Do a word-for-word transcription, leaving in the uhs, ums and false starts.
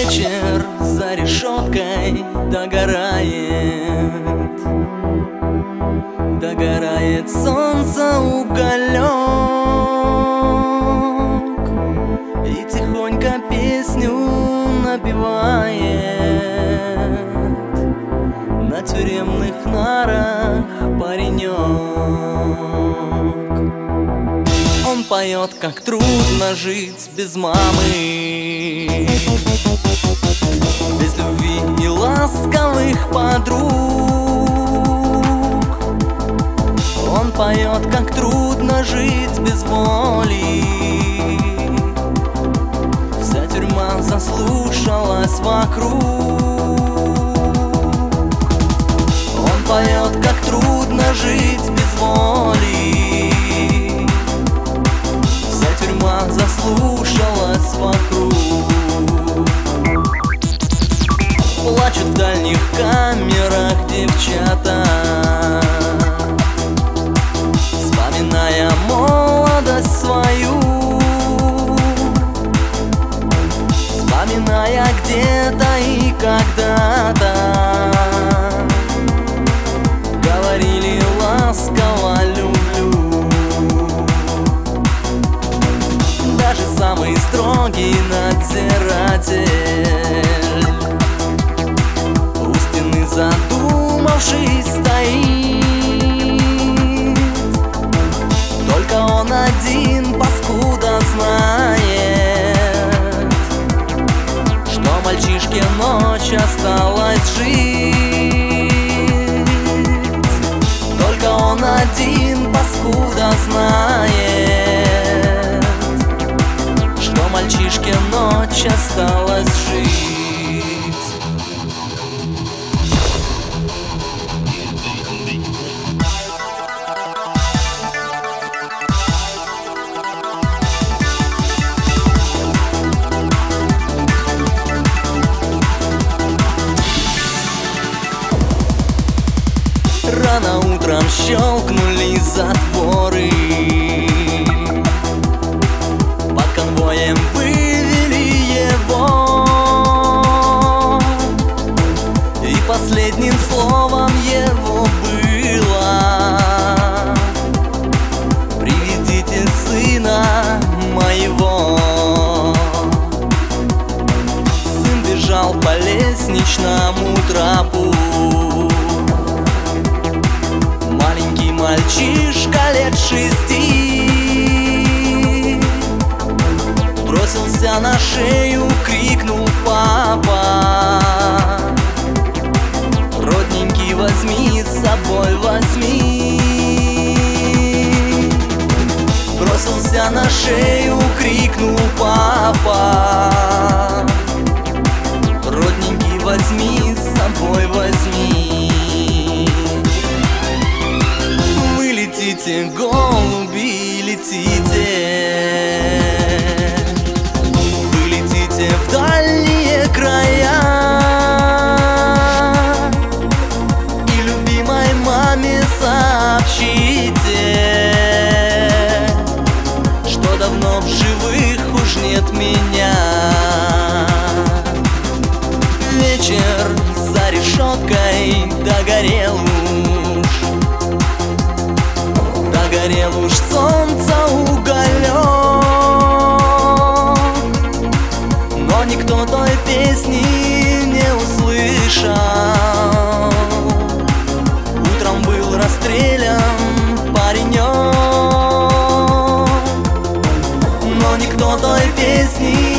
Вечер за решеткой догорает, догорает солнце уголек, и тихонько песню напевает на тюремных нарах паренек. Он поет, как трудно жить без мамы, без любви и ласковых подруг. Он поет, как трудно жить без воли. Вся тюрьма заслушалась вокруг. Он поет, как трудно жить без воли. Вся тюрьма заслушалась вокруг. Плачут в дальних камерах девчата, вспоминая молодость свою, вспоминая где-то и когда-то говорили ласково «люблю». Даже самый строгий надзиратель у стены задумавшись стоит. Только он один, паскуда, знает, что мальчишке ночь осталась жить. Только он один, паскуда, знает, что мальчишке ночь осталась жить. Рано утром щелкнули затворы, под конвоем вывели его, и последним словом его было: приведите сына моего. Сын бежал по лестничному тропу, маленький мальчишка лет шести, бросился на шею, крикнул: папа, родненький, возьми с собой, возьми. Бросился на шею, крикнул: папа, родненький, возьми с собой, возьми. Летите, голуби, летите, вы летите в дальние края, и любимой маме сообщите, что давно в живых уж нет меня. Вечер за решеткой догорел уж, горел уж солнце уголек, но никто той песни не услышал. Утром был расстрелян паренек, но никто той песни